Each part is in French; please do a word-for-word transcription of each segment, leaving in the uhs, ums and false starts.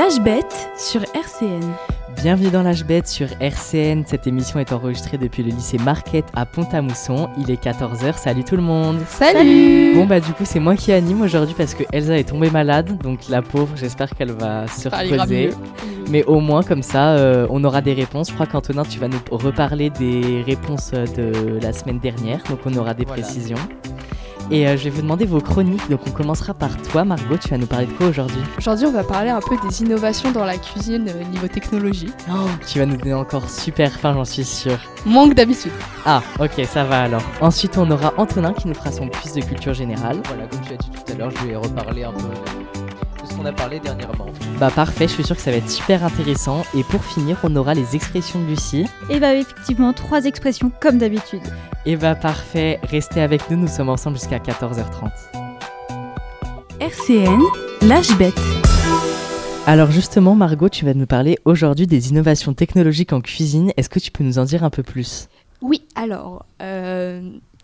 L'âge bête sur R C N. Bienvenue dans l'âge bête sur R C N. Cette émission est enregistrée depuis le lycée Marquette à Pont-à-Mousson. Il est quatorze heures. Salut tout le monde. Salut. Bon bah du coup c'est moi qui anime aujourd'hui parce que Elsa est tombée malade. Donc la pauvre, j'espère qu'elle va se reposer. Mais au moins comme ça euh, on aura des réponses. Je crois qu'Antonin tu vas nous reparler des réponses de la semaine dernière. Donc on aura des voilà. précisions. Et euh, je vais vous demander vos chroniques, donc on commencera par toi Margot, tu vas nous parler de quoi aujourd'hui ? Aujourd'hui on va parler un peu des innovations dans la cuisine euh, niveau technologie. Oh, tu vas nous donner encore super faim, j'en suis sûre. Moins que d'habitude. Ah ok, ça va alors. Ensuite on aura Antonin qui nous fera son quiz de culture générale. Voilà, comme tu as dit tout à l'heure, je vais reparler un peu de ce qu'on a parlé dernièrement. Bah parfait, je suis sûre que ça va être super intéressant. Et pour finir, on aura les expressions de Lucie. Et bah effectivement, trois expressions comme d'habitude. Et bah parfait, restez avec nous, nous sommes ensemble jusqu'à quatorze heures trente. R C N, l'âge bête. Alors justement Margot, tu vas nous parler aujourd'hui des innovations technologiques en cuisine. Est-ce que tu peux nous en dire un peu plus ? Oui, alors, euh,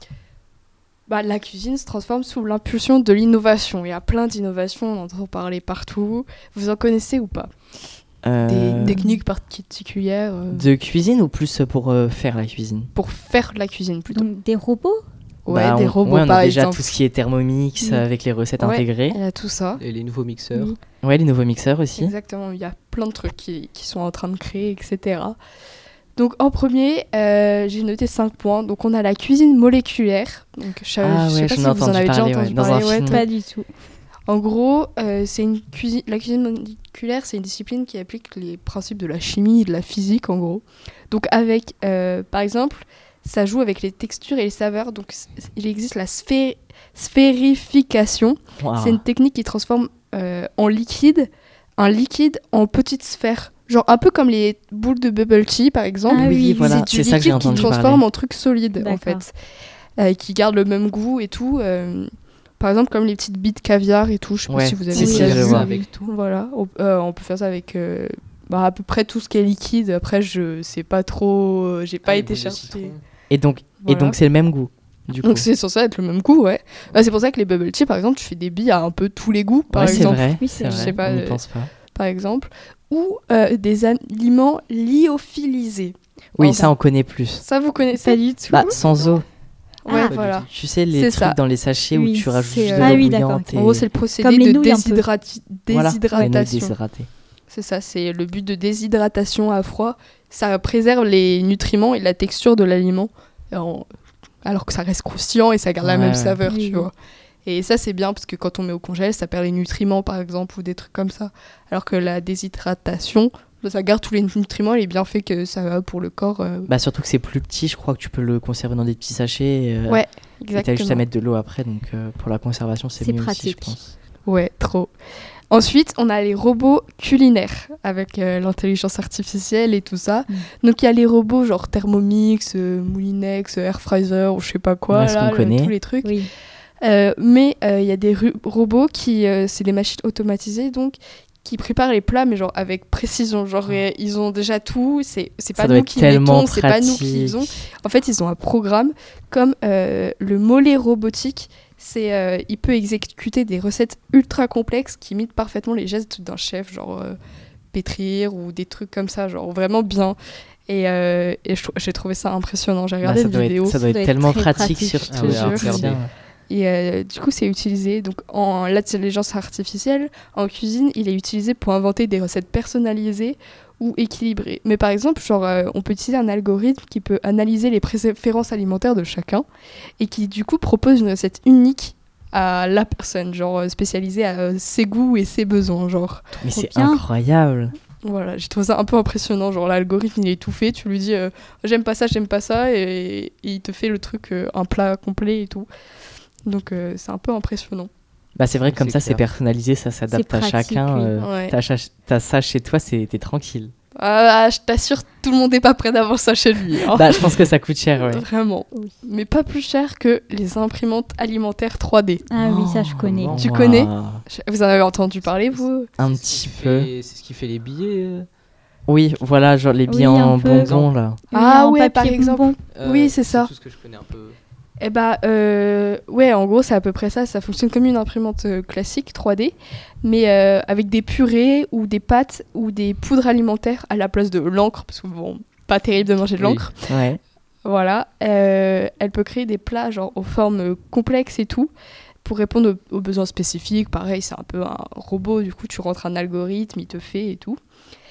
bah, la cuisine se transforme sous l'impulsion de l'innovation. Il y a plein d'innovations, on entend parler partout. Vous en connaissez ou pas ? Euh... Des techniques particulières euh... De cuisine ou plus pour euh, faire la cuisine ? Pour faire la cuisine plutôt. Donc des robots ? Ouais, bah, des on, robots ouais, on par a déjà exemple. tout ce qui est Thermomix oui. avec les recettes ouais, intégrées. Il y a tout ça. Et les nouveaux mixeurs. Oui. Ouais, les nouveaux mixeurs aussi. Exactement, il y a plein de trucs qui, qui sont en train de créer, et cetera. Donc en premier, euh, j'ai noté cinq points. Donc on a la cuisine moléculaire. Donc, je ah je sais ouais, pas j'en si ai vous en avez parler, déjà entendu ouais, dans parler. un Ouais, film. Pas du tout. En gros, euh, c'est une cuisine, la cuisine moléculaire, c'est une discipline qui applique les principes de la chimie et de la physique, en gros. Donc, avec, euh, par exemple, ça joue avec les textures et les saveurs. Donc, il existe la sphé- sphérification. Wow. C'est une technique qui transforme euh, en liquide, un liquide en petites sphères. Genre un peu comme les boules de bubble tea, par exemple. Ah oui, voilà, c'est du c'est ça que j'ai liquide qui entendu transforme parler. en trucs solides, D'accord. en fait. Euh, qui gardent le même goût et tout. Euh, par exemple, comme les petites billes de caviar et tout. Je sais Ouais, pas si vous avez si, si, déjà je vu. vois. Avec tout. Voilà, on, euh, on peut faire ça avec euh, bah, à peu près tout ce qui est liquide. Après, je sais pas trop, euh, j'ai pas Ah, les été boules de chercher. citron. Et donc, Voilà. et donc c'est le même goût, du coup. Donc c'est censé être le même goût, ouais. Bah, c'est pour ça que les bubble tea, par exemple, tu fais des billes à un peu tous les goûts, par ouais, c'est exemple. vrai, Oui, c'est c'est vrai, Je sais pas, on n'y euh, pense pas. Par exemple, ou euh, des aliments lyophilisés. Oui, Alors, ça on connaît plus. Ça, vous connaissez ? Pas du tout. Bah, sans eau. Ouais, Ah. voilà. Tu sais, les C'est trucs ça. dans les sachets Oui, où tu rajoutes c'est, juste euh, de Ah l'eau oui, bouillante. d'accord. Et... En gros, c'est le procédé Comme les de nouilles, un peu. déshydrat- voilà, les nouilles déshydratation. déshydratées. C'est ça, c'est le but de déshydratation à froid. Ça préserve les nutriments et la texture de l'aliment, en- alors que ça reste croustillant et ça garde la Ouais, même ouais. saveur, Oui, tu oui. vois. Et ça, c'est bien parce que quand on met au congèle, ça perd les nutriments, par exemple, ou des trucs comme ça. Alors que la déshydratation, ça garde tous les nutriments et les bienfaits que ça a pour le corps. euh, Bah, surtout que c'est plus petit, je crois que tu peux le conserver dans des petits sachets. euh, Ouais, Et t'as exactement. juste à mettre de l'eau après, donc euh, pour la conservation, c'est, C'est mieux aussi, je pratique. pense. Ouais, trop. Ensuite, on a les robots culinaires avec euh, l'intelligence artificielle et tout ça. Mm. Donc, il y a les robots genre Thermomix, euh, Moulinex, euh, Airfryer ou je sais pas quoi, Ouais, ce là, qu'on le- connaît. tous les trucs. Oui. Euh, mais euh, il y a des ru- robots qui, euh, c'est des machines automatisées, donc qui préparent les plats, mais genre avec précision. Genre, euh, ils ont déjà tout. C'est, c'est Ça pas doit nous être qui tellement mettons, c'est pas nous qui pratique. faisons. En fait, ils ont un programme comme euh, le mollet robotique. C'est, euh, il peut exécuter des recettes ultra complexes qui imitent parfaitement les gestes d'un chef, genre euh, pétrir ou des trucs comme ça, genre vraiment bien. Et, euh, et je trou- j'ai trouvé ça impressionnant. J'ai Bah, regardé ça, la doit vidéo. être, ça doit Ça être doit être tellement très pratique, pratique, surtout. je te ouais, jure. interdit. Et euh, du coup, c'est utilisé donc en l'intelligence artificielle en cuisine. Il est utilisé pour inventer des recettes personnalisées ou équilibrées. Mais par exemple, genre, euh, on peut utiliser un algorithme qui peut analyser les préférences alimentaires de chacun et qui du coup propose une recette unique à la personne, genre euh, spécialisée à euh, ses goûts et ses besoins, genre. Mais Trop c'est bien. incroyable. Voilà, j'ai trouvé ça un peu impressionnant, genre l'algorithme il est tout fait, tu lui dis euh, j'aime pas ça, j'aime pas ça, et, et il te fait le truc, euh, un plat complet et tout. Donc euh, c'est un peu impressionnant. Bah, c'est vrai que comme C'est ça, c'est clair. personnalisé, ça s'adapte C'est à pratique, chacun. oui. euh, Ouais. t'as, cha- t'as ça chez toi, c'est, t'es tranquille. Ah, je t'assure, tout le monde n'est pas prêt d'avoir ça chez lui. hein. Bah, je pense que ça coûte cher, ouais. Vraiment. Oui. Mais pas plus cher que les imprimantes alimentaires trois D. Ah oui, ça je connais. Oh, Tu wow. connais Je- Vous en avez entendu parler, vous Un C'est ce petit qui peu. fait- C'est ce qui fait les billets. euh. Oui, voilà, genre les billets Oui, un en peu. bonbons, là. Ah en ouais, par papier exemple. bonbon. Euh, Oui, c'est ça. tout ce que je connais un peu. Eh bah, euh, ouais, en gros, c'est à peu près ça. Ça fonctionne comme une imprimante euh, classique trois D, mais euh, avec des purées ou des pâtes ou des poudres alimentaires à la place de l'encre, parce que bon, pas terrible de manger de Oui. l'encre. Ouais. Voilà. Euh, elle peut créer des plats genre aux formes euh, complexes et tout, pour répondre aux, aux besoins spécifiques. Pareil, c'est un peu un robot, du coup, tu rentres un algorithme, il te fait et tout.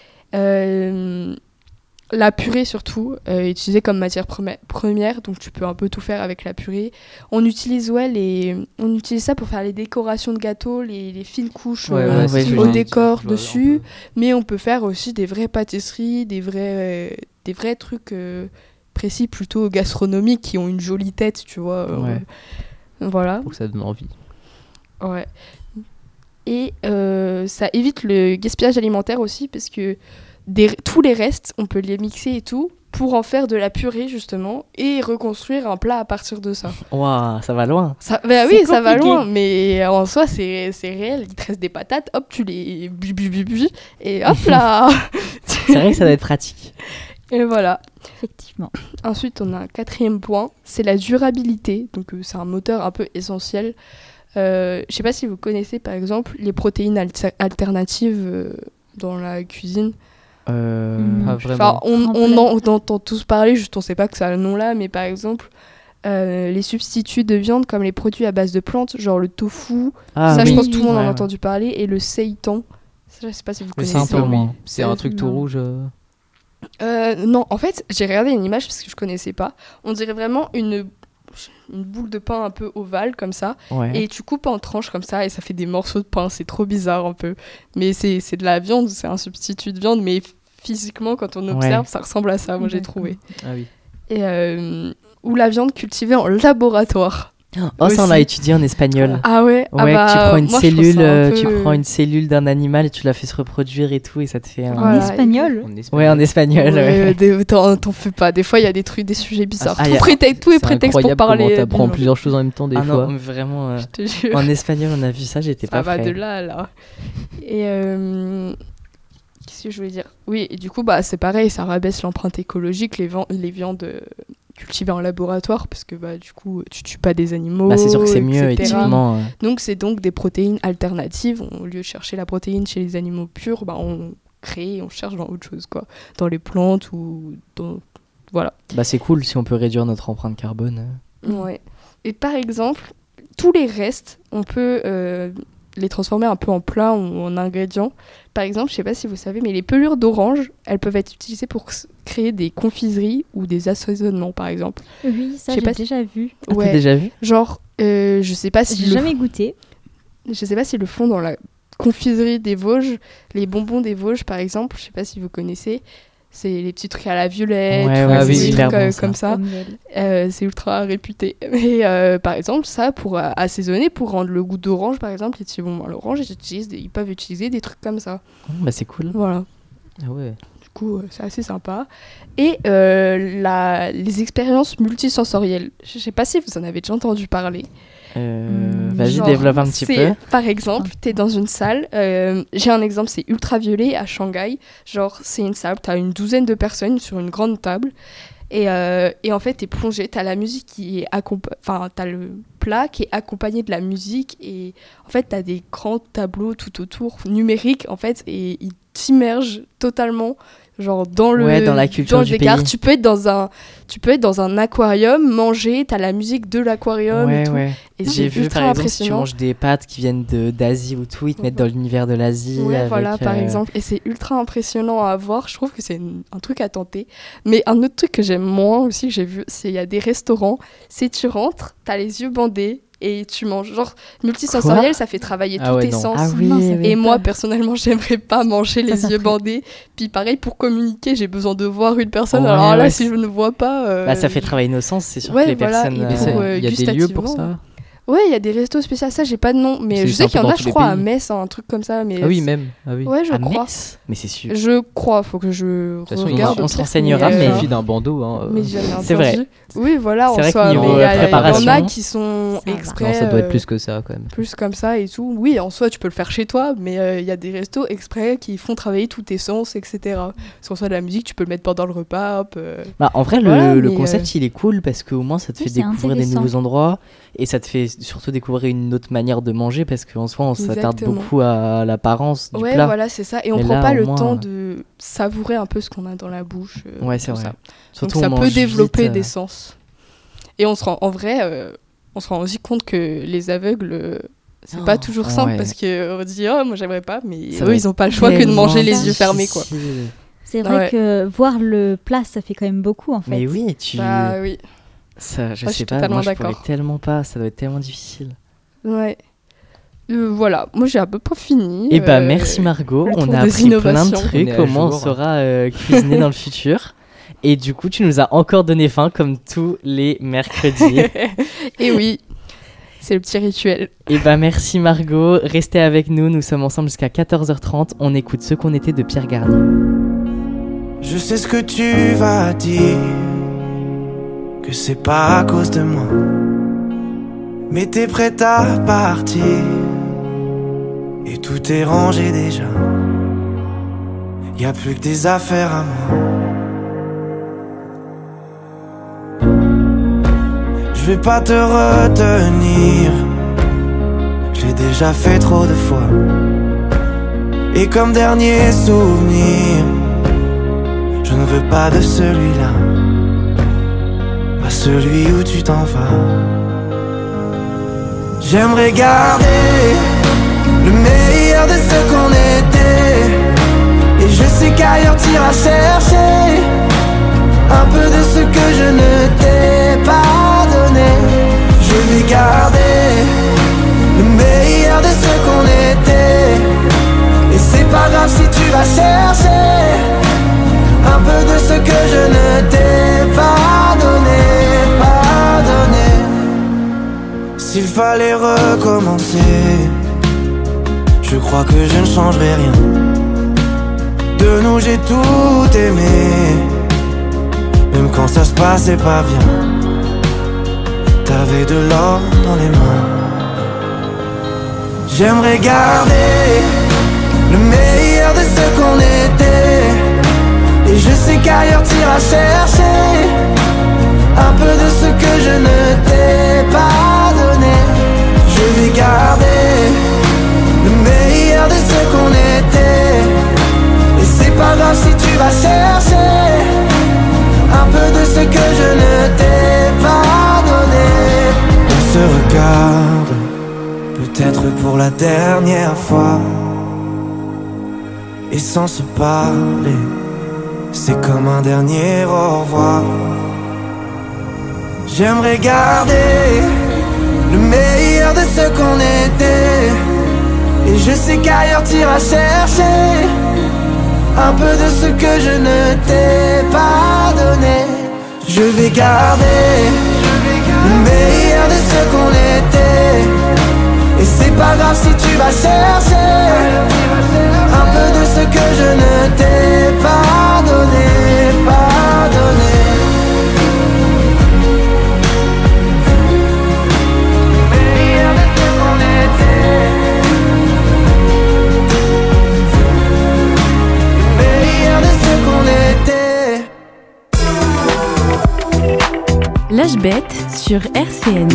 Euh, La purée surtout euh, est utilisée comme matière premi- première, donc tu peux un peu tout faire avec la purée. On utilise ouais les, on utilise ça pour faire les décorations de gâteaux, les, les fines couches Ouais, euh, ouais, c'est ce que au j'allais décor dire, je vois dessus. un peu. Mais on peut faire aussi des vraies pâtisseries, des vrais, euh, des vrais trucs euh, précis plutôt gastronomiques qui ont une jolie tête, tu vois. euh, Ouais. Voilà. Pour que ça donne envie. Ouais. Et euh, ça évite le gaspillage alimentaire aussi parce que des, tous les restes, on peut les mixer et tout pour en faire de la purée justement et reconstruire un plat à partir de ça. Waouh, ça va loin. Ça bah C'est oui, ça va compliqué. loin, mais en soi c'est, c'est réel. Il te reste des patates, hop, tu les bu, bu, bu, bu, et hop là. C'est vrai que ça doit être pratique. Et voilà. Effectivement. Ensuite, on a un quatrième point, c'est la durabilité. Donc euh, c'est un moteur un peu essentiel. Euh, je sais pas si vous connaissez par exemple les protéines alter- alternatives euh, dans la cuisine. Euh... Mm. Pas Enfin, vraiment. on, En on, plein. en, on entend tous parler, juste on sait pas que ça a le nom là, mais par exemple, euh, les substituts de viande comme les produits à base de plantes, genre le tofu, Ah, ça oui. je pense que tout le monde en Ouais, a ouais. entendu parler, et le seitan, ça je sais pas si vous Mais connaissez. c'est un peu moins. oui. C'est un truc tout Non. rouge. euh. Euh, non, en fait, j'ai regardé une image parce que je connaissais pas. On dirait vraiment une, une boule de pain un peu ovale comme ça, Ouais. et tu coupes en tranches comme ça, et ça fait des morceaux de pain, c'est trop bizarre un peu. Mais c'est, c'est de la viande, c'est un substitut de viande, mais physiquement, quand on observe, Ouais. ça ressemble à ça, moi j'ai D'accord. trouvé. Ah oui. Et euh, ou la viande cultivée en laboratoire. Oh, ça on l'a aussi. étudié en espagnol. Ah ouais, ah Ouais, bah, que tu prends une moi, je trouve cellule, ça un euh, peu- tu prends une cellule d'un animal et tu la fais se reproduire et tout et ça te fait un... En Voilà. espagnol. On est Ouais, en espagnol. Ouais, ouais. des- t'en, t'en fais pas. Des fois, il y a des trucs, des sujets bizarres. Ah, tout, y a- prétexte, tout est C'est prétexte pour incroyable parler. comment t'apprends d'une- plusieurs choses en même temps des Ah fois. non, mais vraiment, euh, Je te jure. en espagnol on a vu ça, j'étais Ça pas va prêt. de là à là. Et euh, qu'est-ce que je voulais dire? Oui, et du coup, bah, c'est pareil, ça rabaisse l'empreinte écologique, les, van- les viandes euh, cultivées en laboratoire, parce que bah, du coup, tu tues pas des animaux. Bah, c'est sûr que c'est mieux, et cetera. éthiquement. euh. Donc, c'est donc des protéines alternatives. Au lieu de chercher la protéine chez les animaux purs, bah, on crée, on cherche dans autre chose, quoi. Dans les plantes ou dans. Voilà. Bah, c'est cool si on peut réduire notre empreinte carbone. euh. Ouais. Et par exemple, tous les restes, on peut euh, les transformer un peu en plat ou en ingrédients. Par exemple, je sais pas si vous savez, mais les pelures d'orange, elles peuvent être utilisées pour s- créer des confiseries ou des assaisonnements, par exemple. Oui, ça Je sais j'ai pas si- déjà vu. Ah, t'as déjà vu? Genre, euh, je sais pas si J'ai le jamais goûté. je sais pas s'ils le font dans la confiserie des Vosges, les bonbons des Vosges, par exemple. Je sais pas si vous connaissez. C'est les petits trucs à la violette, Ouais, ou ouais, des oui, trucs hyper bon, euh, ça. comme ça. Comme miel. Euh, c'est ultra réputé. Mais euh, par exemple, ça, pour euh, assaisonner, pour rendre le goût d'orange, par exemple, ils disent, bon, bah, l'orange, ils, utilisent des- ils peuvent utiliser des trucs comme ça. Bah, c'est cool. Voilà. Ah ouais. Du coup, euh, c'est assez sympa. Et euh, la, les expériences multisensorielles. Je sais pas si vous en avez déjà entendu parler. Euh, Hmm, Vas-y, Genre, développe un petit c'est- peu. Par exemple, tu es dans une salle. euh, J'ai un exemple, c'est Ultraviolet à Shanghai. Genre, c'est une salle, tu as une douzaine de personnes sur une grande table. Et, euh, et en fait, tu es plongé. Tu as la musique qui est accompagnée. Enfin, tu as le plat qui est accompagné de la musique. Et en fait, tu as des grands tableaux tout autour, numériques, en fait. Et ils t'immergent totalement. Genre dans le Ouais, dans la culture dans le du décor. pays. Tu peux être dans un tu peux être dans un aquarium, manger, t'as la musique de l'aquarium et Ouais, tout. ouais. Et J'ai c'est vu ultra par exemple si tu impressionnant. manges des pâtes qui viennent de- d'Asie ou tout, ils te mettent dans l'univers de l'Asie. Ouais, avec, voilà, par euh, exemple. Et c'est ultra impressionnant à voir. Je trouve que c'est une- un truc à tenter. Mais un autre truc que j'aime moins aussi, que j'ai vu, c'est il y a des restaurants. C'est tu rentres, t'as les yeux bandés et tu manges. Genre, multisensoriel, ça fait travailler Ah tous ouais, tes non. sens. Ah oui, Non, ça oui. fait Et moi, peur. personnellement, j'aimerais pas manger les Ça, ça yeux ferait- bandés. Puis pareil, pour communiquer, j'ai besoin de voir une personne. Ouais, Alors là, ouais, si c'est- je ne vois pas... euh, Bah, ça fait travailler nos sens, c'est sûr Ouais, que les voilà, personnes. et Mais pour, ça, euh, il y a des lieux pour gustativement. ça. Ouais, il y a des restos spéciaux, ça j'ai pas de nom, mais C'est je sais un qu'il y peu en a, dans je tous les crois, à pays. Metz, un truc comme ça. Mais Ah oui, même. Ah oui. Ouais, je À crois. Metz Mais c'est sûr. Je crois, faut que je De toute façon, regarde. on au se pire, renseignera, mais, mais- euh, Il suffit d'un bandeau. Hein. mais j'ai jamais C'est vrai. entendu. Oui, voilà, C'est en vrai que soi, niveau, mais il y, euh, a- il y en a préparation, qui sont ça va. exprès. Non, ça doit être euh, plus que ça quand même. plus comme ça et tout. Oui, en soi, tu peux le faire chez toi, mais euh, il y a des restos exprès qui font travailler tous tes sens, et cetera. Parce qu'en soi, de la musique, tu peux le mettre pendant le repas. Hop, euh. Bah, en vrai, le, Voilà, le mais, concept, il est cool parce qu'au moins, ça te Oui, fait c'est découvrir des intéressant. nouveaux endroits et ça te fait surtout découvrir une autre manière de manger parce qu'en soi, on s'attarde Exactement. beaucoup à l'apparence du Ouais, plat. voilà, c'est ça. Et on Mais prend là, pas au le moins, temps euh, de savourer un peu ce qu'on a dans la bouche. euh, Ouais, c'est tout vrai. ça. Surtout, Donc ça on peut mange développer vite, euh, des sens. Et on se rend, en vrai, euh, on se rend aussi compte que les aveugles, euh, c'est Oh, pas toujours simple ouais. parce qu'on dit, oh, moi j'aimerais pas, mais Ça eux, va ils ont pas le choix que de tellement manger les difficile. yeux fermés, quoi. C'est vrai Ouais. que voir le plat, ça fait quand même beaucoup en fait. Mais oui, tu. Bah oui, Ça, je Ah, je sais suis pas, totalement moi je pourrais d'accord. tellement pas, ça doit être tellement difficile. ouais. Euh, voilà, moi j'ai à peu près fini. Et bah euh, merci Margot, le on tour a des appris plein de innovations. trucs, On est à comment on jour. saura euh, cuisiner dans le futur. Et du coup, tu nous as encore donné faim comme tous les mercredis. Et oui, c'est le petit rituel. Et bah merci Margot, restez avec nous, nous sommes ensemble jusqu'à quatorze heures trente, on écoute Ce qu'on était de Pierre Garnier. Je sais ce que tu vas dire, que c'est pas à cause de moi, mais t'es prête à partir, et tout est rangé déjà. Y a plus que des affaires à moi. Je vais pas te retenir, j'ai déjà fait trop de fois. Et comme dernier souvenir, je ne veux pas de celui-là, pas celui où tu t'en vas. J'aimerais garder le meilleur de ce qu'on était, et je sais qu'ailleurs t'iras chercher un peu de ce que je ne t'ai pas donné. Je vais garder le meilleur de ce qu'on était, et c'est pas grave si tu vas chercher un peu de ce que je ne t'ai pas donné, pas donné. S'il fallait recommencer, je crois que je ne changerai rien. De nous j'ai tout aimé, même quand ça se passait pas bien. T'avais de l'or dans les mains. J'aimerais garder le meilleur de ce qu'on était, et je sais qu'ailleurs t'iras chercher un peu de ce que je ne t'ai pas donné. Je vais garder le meilleur de ce qu'on était, et c'est pas grave si tu vas chercher un peu de ce que je ne t'ai pas donné. On se regarde, peut-être pour la dernière fois, et sans se parler, c'est comme un dernier au revoir. J'aimerais garder le meilleur de ce qu'on était, et je sais qu'ailleurs t'iras chercher un peu de ce que je ne t'ai pas donné. Je vais garder le meilleur de ce qu'on était, et c'est pas grave si tu vas chercher un peu de ce que je ne t'ai pas donné, pas donné. Le meilleur de ce qu'on était, le meilleur de ce qu'on était. L'âge bête sur R C N.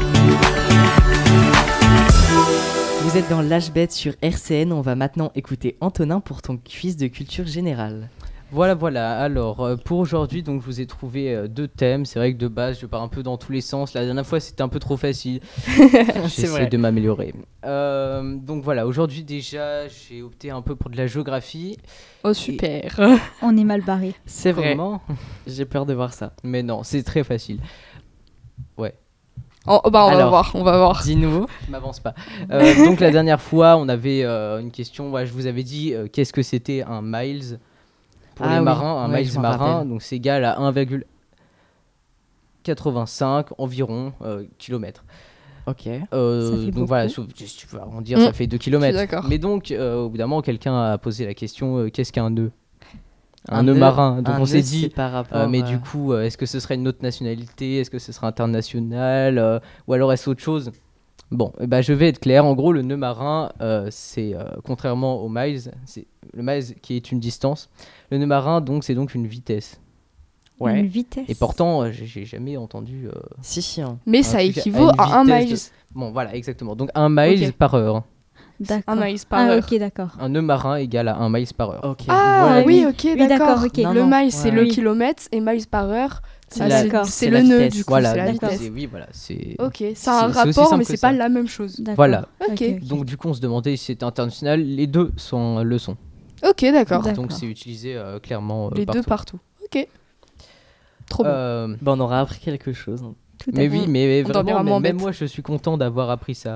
Vous êtes dans l'H B E T sur R C N, on va maintenant écouter Antonin pour ton quiz de culture générale. Voilà, voilà. Alors, euh, pour aujourd'hui, donc, je vous ai trouvé euh, deux thèmes. C'est vrai que de base, je pars un peu dans tous les sens. La dernière fois, c'était un peu trop facile. J'essaie vrai. de m'améliorer. Euh, donc voilà, aujourd'hui déjà, j'ai opté un peu pour de la géographie. Oh super. On est mal barré. C'est vrai, Comment ? j'ai peur de voir ça. Mais non, c'est très facile. Ouais, Oh, bah on va Alors. voir, on va voir. Dis-nous. je m'avance pas. Euh, donc la dernière fois, on avait euh, une question. Ouais, je vous avais dit euh, qu'est-ce que c'était un miles pour Ah les oui, marins. Un ouais, miles je m'en marin, rappelle. donc c'est égal à un virgule quatre-vingt-cinq environ euh, kilomètres. Ok. Euh, Ça fait donc beaucoup. voilà, si si tu veux arrondir, Mm. ça fait deux Je kilomètres. suis d'accord. Mais donc, euh, au bout d'un moment, quelqu'un a posé la question euh, qu'est-ce qu'un nœud Un, Un nœud nœud- marin. Donc un on s'est nœud, dit, c'est par rapport, euh, mais euh, du coup, euh, est-ce que ce serait une autre nationalité Est-ce que ce serait international euh, Ou alors est-ce autre chose Bon, eh ben, je vais être clair. En gros, le nœud marin, euh, c'est euh, contrairement au miles, c'est le miles qui est une distance. Le nœud marin, donc, c'est donc une vitesse. Ouais. Une vitesse. Et pourtant, euh, j'ai j'ai jamais entendu. euh, Si, si. hein. Mais un ça truc à équivaut une à un vitesse mile. de- Bon, voilà, exactement. Donc un mile Ok. par heure. D'accord. Un mile par ah, heure. ok, d'accord. Un nœud marin égale à un mile par heure. Ok. Ah Voilà, oui, oui. ok, Oui, d'accord. d'accord, ok. Le Non, non, mile, c'est ouais. le Oui. kilomètre et miles par heure, C'est ça, la- c'est D'accord. c'est c'est le la nœud vitesse. du coup, Voilà, c'est la donc D'accord. vitesse. c'est- oui, voilà, c'est. Ok, ça a un c'est- c'est aussi rapport, simple mais que c'est ça. pas la même chose. D'accord. Voilà. Ok. ok. Donc du coup, on se demandait si c'était international. Les deux sont le sont. Ok, d'accord. D'accord. Donc c'est utilisé euh, clairement euh, Les partout. deux partout. Ok. Trop bon. Euh, Bah, on aura appris quelque chose. hein. Tout à mais fait. oui, mais On vraiment, dormira mais- moins même bête. moi, je suis content d'avoir appris ça.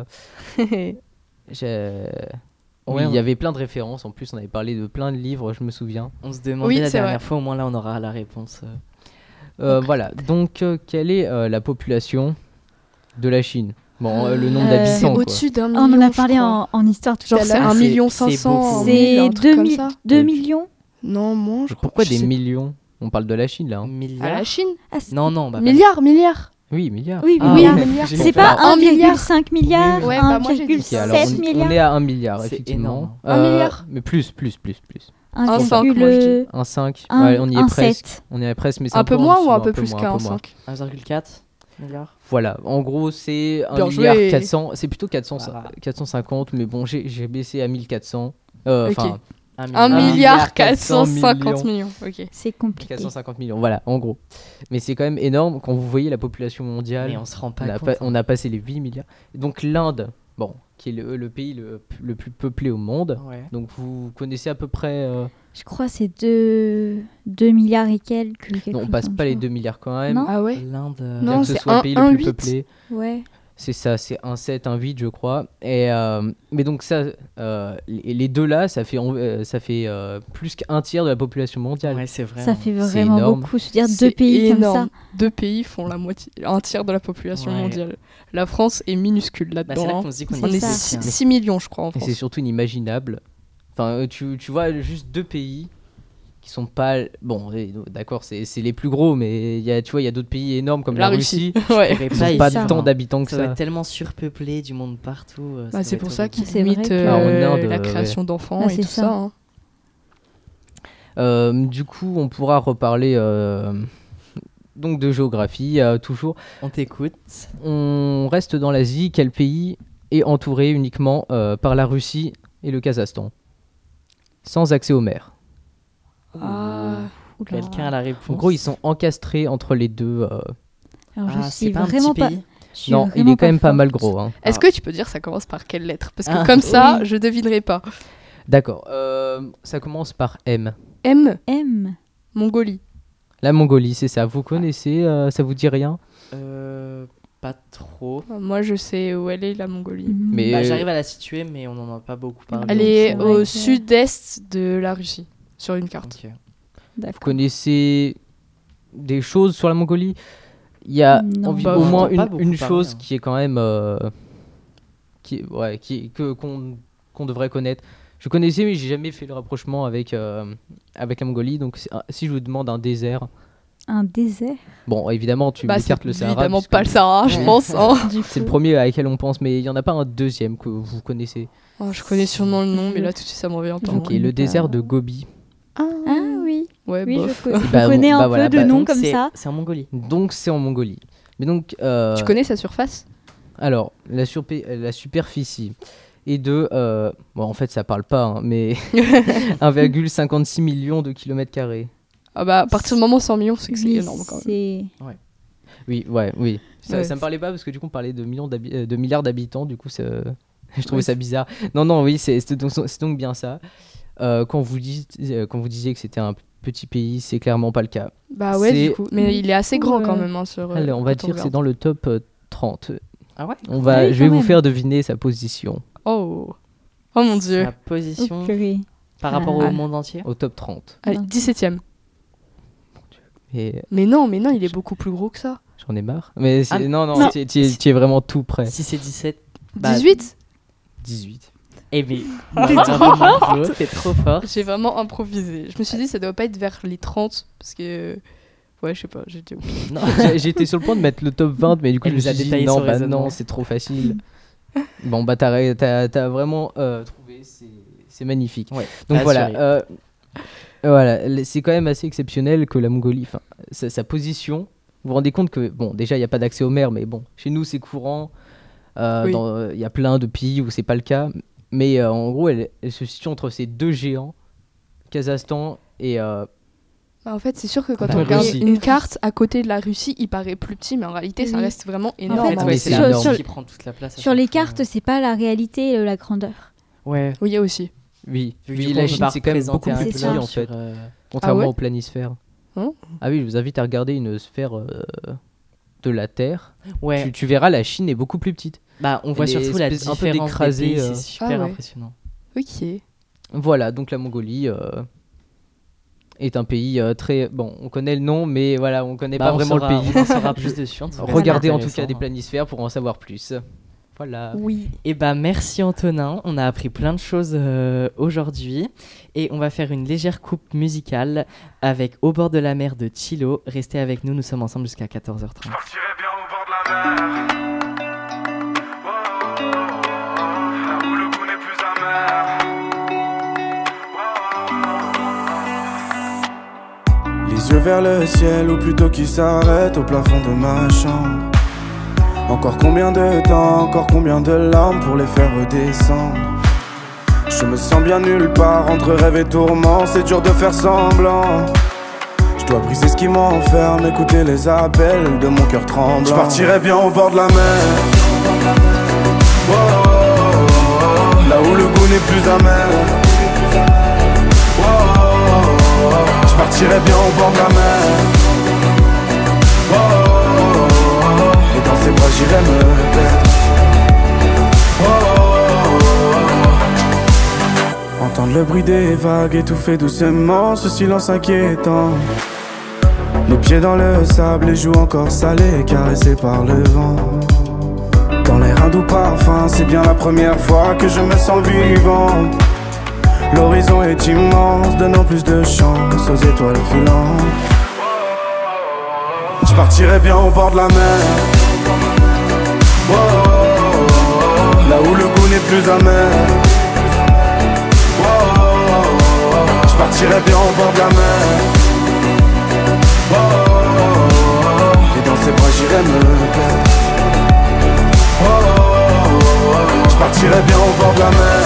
J'ai- Oui, Ouais, il on- y avait plein de références. En plus, on avait parlé de plein de livres, je me souviens. On se demandait Oui, la c'est dernière vrai. fois, au moins là, on aura la réponse. euh. Euh, voilà. Donc, euh, quelle est euh, la population de la Chine Bon, euh, le nombre Euh, C'est d'habitants. quoi. au-dessus d'un Ah, million. on en a je parlé crois. en, en histoire, toujours Genre ça. un c'est- million c'est cinq cents. beaucoup. un mille, un C'est truc deux comme mi- ça. deux Oui. millions. Non, moins, je Pourquoi je des sais- millions On parle de la Chine là. hein. À la Milliards Chine Ah, c'est- Non, non. Bah, pas- Milliards, milliards. Oui, milliards. Oui, Ah, milliards. ouais. milliards. J'ai C'est fait pas un milliard. un virgule cinq milliard, Oui, oui. Ouais, bah, moi, j'ai dit Ok, ça. alors sept on, on milliards, est à un milliard, C'est effectivement. énorme. Un milliard Mais plus, plus, plus, plus. Un cinq, moi, je dis. un virgule Un cinq, un, ouais, on y est un presque. sept. On y est presque, mais c'est Un un, peu en moins ou dessous, un peu plus moins, qu'un peu moins. cinq un virgule quatre milliards. Voilà, en gros, c'est un Bien milliard joué. quatre cents. C'est plutôt quatre cents, Voilà. quatre cent cinquante, mais bon, j'ai j'ai baissé à mille quatre cents. Euh, Ok. Enfin, Un Un milliard milliard quatre cent cinquante quatre cents millions. Ok. C'est compliqué. quatre cent cinquante millions, voilà, en gros. Mais c'est quand même énorme quand vous voyez la population mondiale. Mais on se rend on, pas a compte. pas- hein. on a passé les huit milliards. Donc l'Inde, bon, qui est le, le pays le, le plus peuplé au monde. Ouais. Donc vous connaissez à peu près. euh, Je crois que c'est deux milliards et quelques. quelque non, on chose passe comme pas les ça. deux milliards quand même. Non. Ah ouais. L'Inde. euh, Non, Bien que ce c'est soit le un- pays un le plus huit. peuplé. Ouais. C'est ça, c'est un sept, un huit, je crois. Et, euh, mais donc ça, euh, les, les deux là, ça fait, en- euh, ça fait euh, plus qu'un tiers de la population mondiale. Ouais, c'est vrai. Ça hein. fait C'est vraiment énorme. beaucoup. Se dire C'est deux pays comme énorme. ça. Deux pays font la moitié, un tiers de la population Ouais. mondiale. La France est minuscule Bah, c'est là là-dedans. qu'on se dit qu'on C'est On est ça. petit, hein. six millions, je crois, en Et c'est France. surtout inimaginable. Enfin, euh, tu, tu vois juste deux pays qui sont pas. Bon, eh, d'accord, c'est c'est les plus gros, mais il y a, tu vois, il y a d'autres pays énormes comme la, La Russie. Russie. Ouais. pourrais Ils pas n'ont y pas vivre, tant hein. d'habitants que Ça va ça. être tellement surpeuplé du monde partout. euh, Bah, ça c'est va pour être ça horrible. qu'ils C'est limitent vrai que- euh, Ah, en Inde, la euh, création d'enfants Ah, et c'est tout ça. ça. hein. Euh, du coup, on pourra reparler euh, donc de géographie. euh, toujours, On t'écoute. on reste dans l'Asie. Quel pays est entouré uniquement euh, par la Russie et le Kazakhstan, sans accès aux mers? Ah. Oula. Quelqu'un a la réponse. En gros, ils sont encastrés entre les deux. euh. Alors, je Ah, suis c'est pas un vraiment petit pas. pays. je suis Non, il vraiment est quand même pas forte. mal gros. hein. Est-ce que tu peux dire ça commence par quelle lettre? Parce que Ah. comme ça, Oui. je devinerai pas. D'accord. euh, ça commence par M. M, M. Mongolie. La Mongolie, c'est ça. Vous connaissez euh, Ça vous dit rien? Euh, pas trop. Moi, je sais où elle est, la Mongolie. Mhm. Mais Bah, euh, J'arrive à la situer, mais on n'en a pas beaucoup parlé. Elle donc, est euh, vrai au que- sud-est de la Russie, sur une carte. ok. Vous D'accord. connaissez des choses sur la Mongolie? Il y a Non. envi- Bah, au on moins entend pas une, beaucoup une parler, chose hein. qui est quand même euh, qui, ouais, qui, que, qu'on, qu'on devrait connaître. Je connaissais, mais j'ai jamais fait le rapprochement avec, euh, avec la Mongolie. Donc, c'est un- si je vous demande un désert, Un désert. bon, évidemment, tu Bah, m'écartes c'est le Sahara. évidemment puisque pas le Sahara, je Ouais. pense. hein. Du C'est le coup. premier à lequel on pense, mais il n'y en a pas un deuxième que vous connaissez. Oh, je connais sûrement le nom, mais Je- là tout de suite ça me revient pas. Je Ok, connais le pas. désert de Gobi. Ah, Ah oui. ouais, Oui, bof. je, co- je Bah, connais bon, un bah peu voilà, de bah, noms Donc, comme c'est- ça. C'est en Mongolie. Donc, c'est en Mongolie. Mais donc, euh, Tu connais sa surface? alors, la, surpa- la superficie est de. euh, bon, en fait, ça parle pas, hein, mais un virgule cinquante-six millions de kilomètres carrés. Ah bah, à partir du moment cent millions, c'est que c'est Oui, énorme quand même. c'est- Oui, ouais, oui. Ça, Ouais. ça me parlait pas parce que du coup, on parlait de, millions d'habi- euh, de milliards d'habitants. Du coup, ça- je trouvais ça bizarre. Non, non, oui, c'est c'est donc, c'est donc bien ça. Euh, quand, vous dites, euh, quand vous disiez que c'était un petit pays, c'est clairement pas le cas. Bah ouais, C'est- du coup. Mais il est assez Du coup, grand quand euh, même. Hein, sur, euh, Allez, on va quand dire que c'est regarde. dans le top euh, trente. Ah ouais. On va, Ah oui, je vais quand vous même. faire deviner sa position Oh. Oh mon dieu. La position Oh, purée. par rapport Ah. au monde entier. au top trente. Allez, Non. dix-septième. Et Mais non, mais non, il est beaucoup plus gros que ça. J'en ai marre. Mais c'est- Ah, non, non, non. tu es vraiment tout près. Si c'est dix-sept, bah, dix-huit dix-huit. Eh mais, bravo, t'es trop fort. J'ai vraiment improvisé. Je me suis dit, ça doit pas être vers les trente, parce que... Ouais, je sais pas, j'ai dit... Non. J'ai- J'étais sur le point de mettre le top vingt, mais du coup, Elle je me nous a suis dit, détaillé non, son bah raisonnement. non, c'est trop facile. Bon, bah t'as ré- t'as- t'as vraiment euh, trouvé, c'est c'est magnifique. Ouais, Donc t'as voilà, assuré. euh, voilà, l- c'est quand même assez exceptionnel que la Mongolie, enfin, sa, sa position, vous vous rendez compte que, bon, déjà, il n'y a pas d'accès aux mers, mais bon, chez nous, c'est courant. Euh, Oui. dans- euh, Il y a plein de pays où c'est pas le cas. Mais euh, en gros, elle, elle se situe entre ces deux géants, Kazakhstan et... euh, Bah, en fait, c'est sûr que quand Bah, on regarde Russie. une carte à côté de la Russie, il paraît plus petit, mais en réalité, ça Oui. reste vraiment En énorme. fait, hein. ouais, c'est c'est sur- la énorme. norme sur- qui prend toute la place. à Sur chaque les fois. cartes, c'est pas la réalité, euh, la grandeur. Ouais. Oui, il y a aussi. oui, Vu que oui du coup, la on peut Chine, pas c'est quand même beaucoup représenter plus un C'est petit, ça. en fait. sur, euh, Contrairement Ah ouais au planisphère. Hein Ah oui, je vous invite à regarder une sphère euh, de la Terre. Ouais. Tu, tu verras, la Chine est beaucoup plus petite. Bah, on voit Elle est surtout la espèce- un peu différence d'écrasé, des pays, euh. c'est super Ah ouais. impressionnant. Ok. Voilà, donc la Mongolie euh, est un pays euh, très... Bon, on connaît le nom, mais voilà, on connaît Bah, pas on vraiment saura- le pays. On en saura plus dessus. en tout cas, Regardez c'est en tout cas intéressant. des planisphères pour en savoir plus. Voilà. Oui. Et bah merci Antonin, on a appris plein de choses euh, aujourd'hui et on va faire une légère coupe musicale avec Au bord de la mer de Chilo. Restez avec nous, nous sommes ensemble jusqu'à quatorze heures trente. Partirai bien au bord de la mer. Oh, oh, oh, là où le goût n'est plus amer. Oh, oh, oh. Les yeux vers le ciel, ou plutôt qui s'arrête au plafond de ma chambre. Encore combien de temps, encore combien de larmes pour les faire redescendre. Je me sens bien nulle part, entre rêve et tourment, c'est dur de faire semblant. Je dois briser ce qui m'enferme, écouter les appels de mon cœur tremblant. Je partirai bien au bord de la mer. Oh, oh, oh, oh, là où le goût n'est plus amer. Oh, oh, oh, oh, je partirai bien au bord de la mer. Oh, oh, oh, oh, et dans ses bras j'irai me perdre. Oh, oh, oh, oh. Entendre le bruit des vagues étouffer doucement ce silence inquiétant. Les pieds dans le sable, les joues encore salées, caressées par le vent. Dans l'air un doux parfum, c'est bien la première fois que je me sens vivant. L'horizon est immense, donnant plus de chance aux étoiles filantes. Je partirai bien au bord de la mer. Oh, oh, oh, là où le goût n'est plus amer. Oh, oh, oh, je partirai bien au bord de la mer. Oh, oh, oh, et dans ses bras j'irai me perdre. Oh, oh, oh, je partirai bien au bord de la mer.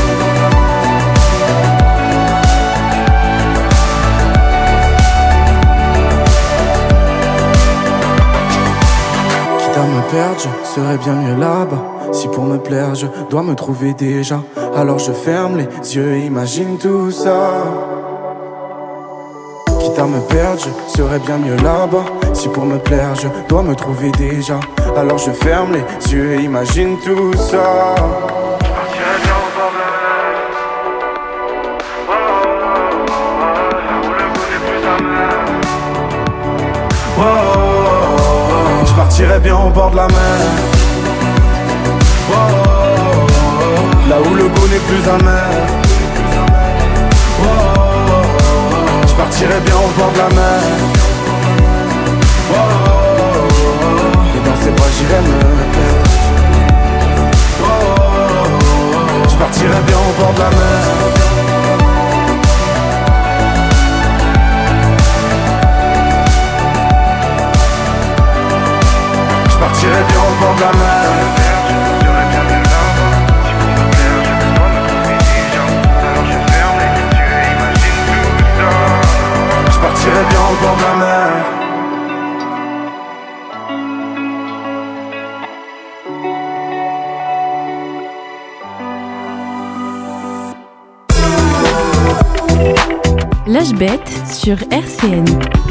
Quitte à me perdre, je serais bien mieux là-bas. Si pour me plaire, je dois me trouver déjà, alors je ferme les yeux et imagine tout ça. Quitte à me perdre, je serais bien mieux là-bas. Si pour me plaire, je dois me trouver déjà, alors je ferme les yeux et imagine tout ça. Partirai bien au bord de la mer. Oh, oh, oh, là où le goût n'est plus amer. Oh, oh, oh, je partirai bien au bord de la mer. Oh, oh, oh, là où le goût n'est plus amer. Oh, oh, oh, je partirai bien au bord de la mer. Oh, oh, oh, et dans ses bras j'irai me perdre. Oh, oh, oh, je partirai bien au bord de la mer. Je partirai bien au bord de la mer. Je partirai bien au bord de la mer. L'âge bête sur R C N.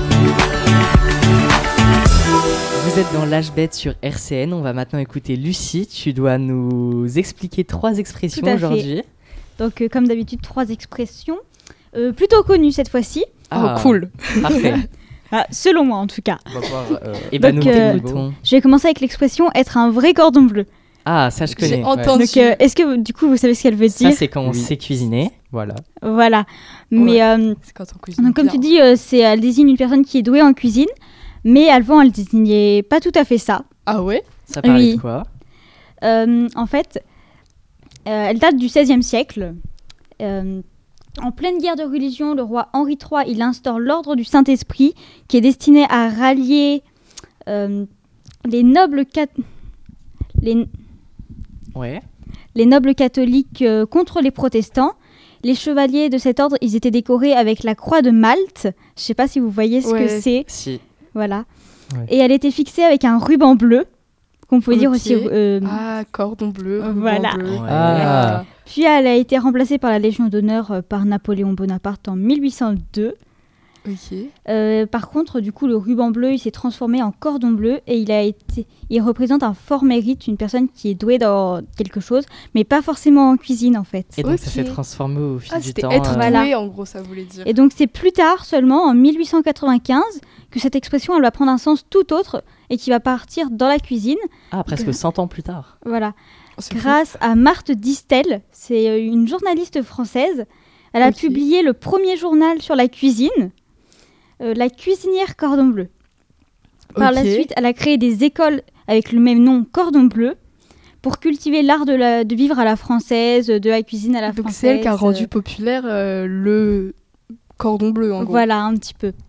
Vous êtes dans l'âge bête sur R C N, on va maintenant écouter Lucie, tu dois nous expliquer trois expressions Tout à fait. aujourd'hui. Donc, euh, comme d'habitude, trois expressions. Euh, plutôt connues cette fois-ci. Ah, Oh, cool. Parfait. Ah, selon moi, en tout cas. On va voir. Euh... Et bah Donc, nous euh, t'écoutons. Je vais commencer avec l'expression être un vrai cordon bleu. Ah, ça je connais. J'ai entendu. Donc, euh, est-ce que du coup, vous savez ce qu'elle veut Ça dire? c'est quand on Oui. sait cuisiner. Voilà. Voilà. Mais Ouais. euh, C'est quand on cuisine donc, comme bien. tu dis, euh, c'est, elle désigne une personne qui est douée en cuisine. Mais avant, elle désignait pas tout à fait ça. Ah ouais? Ça parlait Oui. de quoi? Euh, en fait, euh, elle date du seizième siècle. Euh, en pleine guerre de religion, le roi Henri trois, il instaure l'ordre du Saint-Esprit qui est destiné à rallier euh, les nobles cat- les, Ouais. les nobles catholiques euh, contre les protestants. Les chevaliers de cet ordre, ils étaient décorés avec la croix de Malte. Je sais pas si vous voyez ce Ouais. que c'est. Si. Voilà. Ouais. Et elle était fixée avec un ruban bleu, qu'on pouvait dire Ok. aussi. euh, Ah, cordon bleu. ruban Voilà. bleu. Ouais. Ah. Puis elle a été remplacée par la Légion d'honneur euh, par Napoléon Bonaparte en mille huit cent deux. Ok. Euh, par contre, du coup, le ruban bleu, il s'est transformé en cordon bleu et il a été, il représente un fort mérite, une personne qui est douée dans quelque chose, mais pas forcément en cuisine en fait. Et donc ça Ok. s'est transformé au fil Ah, du c'était temps. être euh, Voilà. doué, en gros, ça voulait dire. Et donc c'est plus tard seulement, en mille huit cent quatre-vingt-quinze, que cette expression elle va prendre un sens tout autre et qui va partir dans la cuisine. Ah, presque cent ans plus tard. Voilà. Oh, c'est fou. Grâce à Marthe Distel, c'est euh, une journaliste française. Elle a Ok. publié le premier journal sur la cuisine, euh, La cuisinière cordon bleu. Par la Ok. suite, elle a créé des écoles avec le même nom, Cordon bleu, pour cultiver l'art de, la- de vivre à la française, de la cuisine à la Donc française. c'est elle qui a rendu euh, populaire euh, le cordon bleu, en gros. Voilà, un petit peu.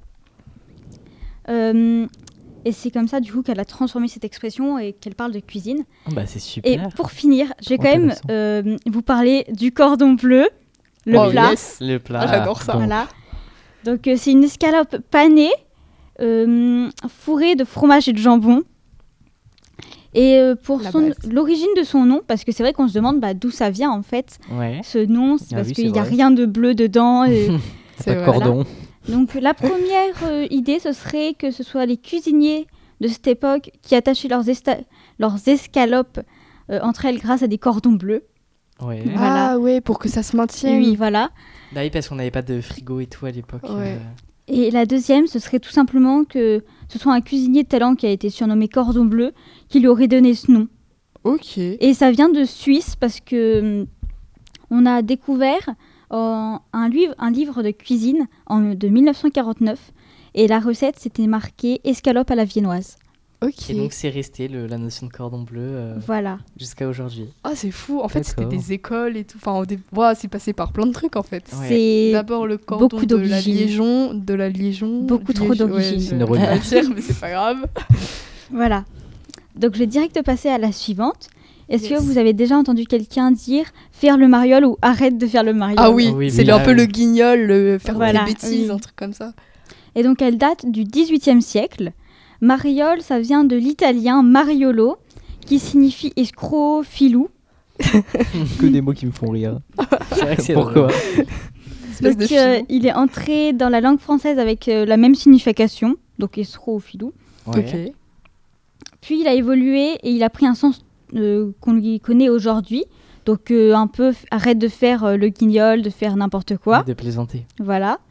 Euh, et c'est comme ça, du coup, qu'elle a transformé cette expression et qu'elle parle de cuisine. Ah bah c'est Et super. pour finir, je vais Trop quand même intéressant. euh, vous parler du cordon bleu, le Oh, plat. yes. Le Ah, plat. j'adore ça. donc. Voilà. Donc euh, c'est une escalope panée, euh, fourrée de fromage et de jambon. Et euh, pour La son- base. l'origine de son nom, parce que c'est vrai qu'on se demande bah, d'où ça vient en fait, Ouais. ce nom, c'est Ah parce oui, qu'il c'est n'y a vrai. rien de bleu dedans. et- C'est Pas de vrai. cordon. Donc la première euh, idée, ce serait que ce soit les cuisiniers de cette époque qui attachaient leurs, esta- leurs escalopes euh, entre elles grâce à des cordons bleus. Ouais. Ah. Voilà. Ah ouais, pour que ça se maintienne. Oui, voilà. Bah oui, parce qu'on n'avait pas de frigo et tout à l'époque. Ouais. euh. Et la deuxième, ce serait tout simplement que ce soit un cuisinier de talent qui a été surnommé Cordon Bleu qui lui aurait donné ce nom. Ok. Et ça vient de Suisse parce que hum, on a découvert euh, un, livre, un livre de cuisine en, de mille neuf cent quarante-neuf et la recette c'était marqué escalope à la viennoise. Ok. Et donc c'est resté le- la notion de cordon bleu euh, Voilà. jusqu'à aujourd'hui. Ah, c'est fou. En fait, c'était D'accord. des écoles et tout. Enfin, au dé- Ouah, c'est passé par plein de trucs, en fait. Ouais. C'est D'abord le cordon beaucoup de la d'origine. liaison, de la liaison. Beaucoup trop Liège- d'origine. Ouais, C'est une je vais pas religion. le dire, mais c'est pas grave. voilà. Donc je vais direct passer à la suivante. Est-ce Yes. que vous avez déjà entendu quelqu'un dire faire le mariole ou arrête de faire le mariole? Ah oui, Oui, c'est oui, le- un ah peu oui. le guignol, le faire Voilà, des bêtises, oui. un truc comme ça. Et donc elle date du dix-huitième siècle. Mariole, ça vient de l'italien mariolo, qui signifie escroc, filou. Que des mots qui me font rire. C'est vrai que c'est Pourquoi drôle. Espèce de Donc euh, filou. il est entré dans la langue française avec euh, la même signification, donc escroc ou filou. Ouais. Ok. Puis il a évolué et il a pris un sens euh, qu'on lui connaît aujourd'hui. Donc euh, un peu f- arrête de faire euh, le guignol, de faire n'importe quoi. De plaisanter. Voilà.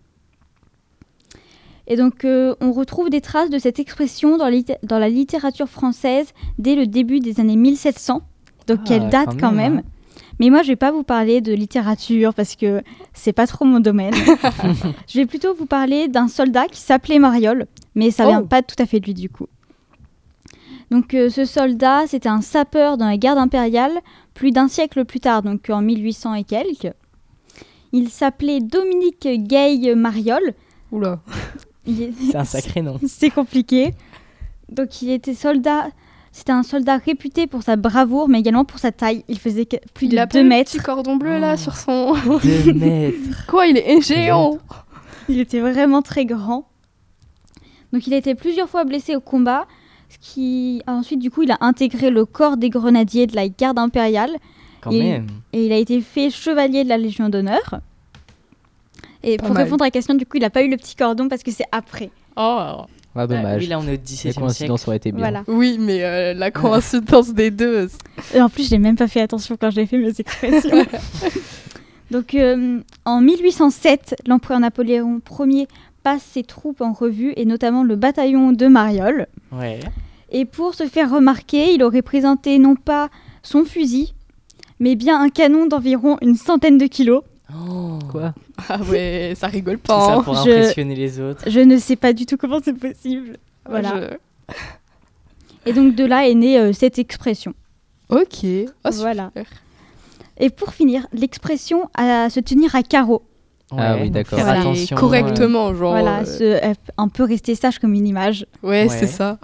Et donc, euh, on retrouve des traces de cette expression dans, litté- dans la littérature française dès le début des années mille sept cents. Donc, Ah, elle date quand quand même, même. hein. Mais moi, je vais pas vous parler de littérature parce que c'est pas trop mon domaine. Je vais plutôt vous parler d'un soldat qui s'appelait Mariole, mais ça vient Oh. pas tout à fait de lui du coup. Donc, euh, ce soldat, c'était un sapeur dans la garde impériale plus d'un siècle plus tard, donc en mille huit cents et quelques. Il s'appelait Dominique Gay Mariole. Oula. Il est- C'est un sacré nom. C'est compliqué. Donc il était soldat. C'était un soldat réputé pour sa bravoure, mais également pour sa taille. Il faisait que- plus Il de a pas deux le mètres. petit cordon bleu là Oh. sur son. Deux mètres. Quoi, il est géant. Il était vraiment très grand. Donc il a été plusieurs fois blessé au combat. Ce qui ensuite du coup il a intégré le corps des grenadiers de la garde impériale Quand Et- même. et il a été fait chevalier de la Légion d'honneur. Et Pas pour mal. répondre à la question, du coup il n'a pas eu le petit cordon parce que c'est après. Oh. Ah, dommage. Oui, là on est au La dix-septième siècle. coïncidence aurait été bien. Voilà. Oui, mais euh, la coïncidence des deux. c'est- Et en plus, je n'ai même pas fait attention quand j'ai fait mes expressions. Donc, euh, en mille huit cent sept, l'empereur Napoléon Ier passe ses troupes en revue, et notamment le bataillon de Mariol. Ouais. Et pour se faire remarquer, il aurait présenté non pas son fusil, mais bien un canon d'environ une centaine de kilos. Oh. Quoi? Ah ouais, ça rigole Tout pas. ça hein. pour Je- impressionner les autres. Je ne sais pas du tout comment c'est possible. Voilà. Je- Et donc de là est née euh, cette expression. Ok. Ah, Voilà. super. Et pour finir, l'expression à se tenir à carreau. Ah oui, donc d'accord. faire Voilà. attention. Correctement, genre. Voilà, euh, se- elle- on peut rester sage comme une image. Ouais, Ouais. c'est ça.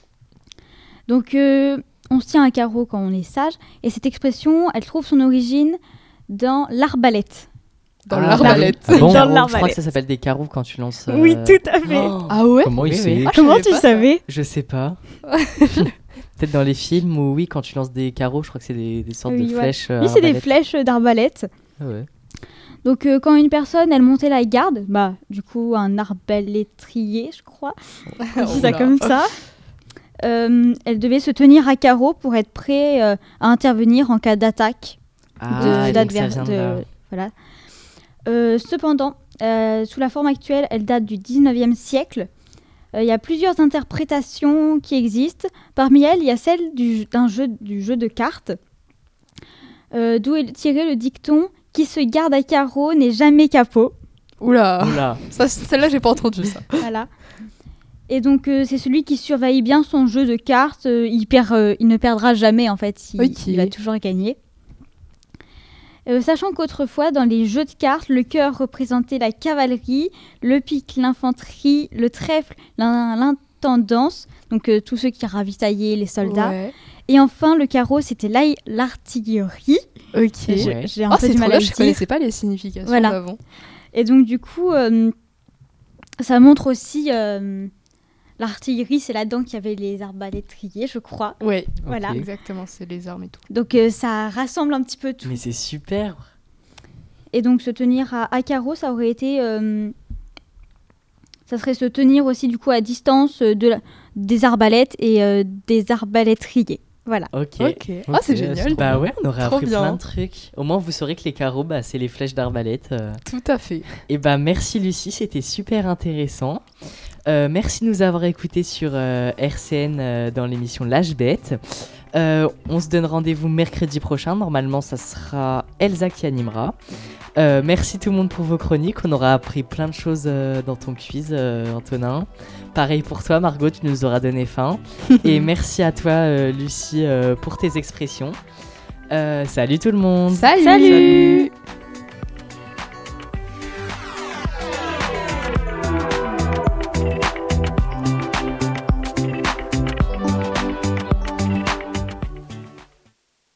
Donc euh, on se tient à carreau quand on est sage. Et cette expression, elle trouve son origine dans l'arbalète. Dans Ah, l'arbalète. Ah bon Dans Carreaux, je crois l'arbalète. que ça s'appelle des carreaux quand tu lances. euh, Oui, tout à fait. Oh, Ah ouais. Comment il Oui, sait oui. Ah, je Comment savais tu pas ça. savais? je sais pas. Peut-être dans les films où, oui, quand tu lances des carreaux, je crois que c'est des, des sortes Oui, de ouais. flèches. euh, Oui, c'est des arbalètes. flèches d'arbalète. Ah ouais. Donc euh, quand une personne, elle montait la garde, bah du coup un arbalétrier, je crois, on dit ça Oula. comme ça, euh, elle devait se tenir à carreau pour être prêt euh, à intervenir en cas d'attaque. Ah, de- donc ça d'adver- vient de de- là. voilà. Euh, cependant, euh, sous la forme actuelle, elle date du dix-neuvième siècle. Euh, Il y a plusieurs interprétations qui existent. Parmi elles, il y a celle du, d'un jeu, du jeu de cartes, euh, d'où est tiré le dicton « Qui se garde à carreau n'est jamais capot Oula. Oula. Ça, celle-là, j'ai pas entendu ça. ». Voilà. Et donc, euh, c'est celui qui surveille bien son jeu de cartes. euh, il, perd, euh, il ne perdra jamais, en fait. Il, Ok. il va toujours gagner. Euh, sachant qu'autrefois, dans les jeux de cartes, le cœur représentait la cavalerie, le pique l'infanterie, le trèfle l'in- l'intendance, donc euh, tous ceux qui ravitaillaient les soldats. Ouais. Et enfin, le carreau, c'était l'ail- l'artillerie. Ok. J'ai- Ouais. J'ai un Ah, peu c'est du trop mal bien, à je le dire. connaissais pas les significations Voilà. d'avant. Et donc, du coup, euh, ça montre aussi... euh, l'artillerie, c'est là-dedans qu'il y avait les arbalétriers, je crois. Ouais, Voilà. Ok. exactement, c'est les armes et tout. Donc, euh, ça rassemble un petit peu tout. Mais c'est super. Et donc se tenir à, à carreau, ça aurait été... euh, ça serait se tenir aussi du coup à distance euh, de la- des arbalètes et euh, des arbalétriers. Voilà. Ok. Ok. Ah, c'est Ok, génial. c'est Bah ouais, on aurait Trop appris bien. plein de trucs. Au moins, vous saurez que les carreaux, bah, c'est les flèches d'arbalète. euh. Tout à fait. Et bah merci Lucie, c'était super intéressant. Euh, merci de nous avoir écoutés sur euh, R C N euh, dans l'émission L'Âge Bête. Euh, on se donne rendez-vous mercredi prochain. Normalement, ça sera Elsa qui animera. Euh, merci tout le monde pour vos chroniques. On aura appris plein de choses euh, dans ton quiz, euh, Antonin. Pareil pour toi, Margot, tu nous auras donné faim. Et merci à toi, euh, Lucie, euh, pour tes expressions. Euh, salut tout le monde. Salut. Salut.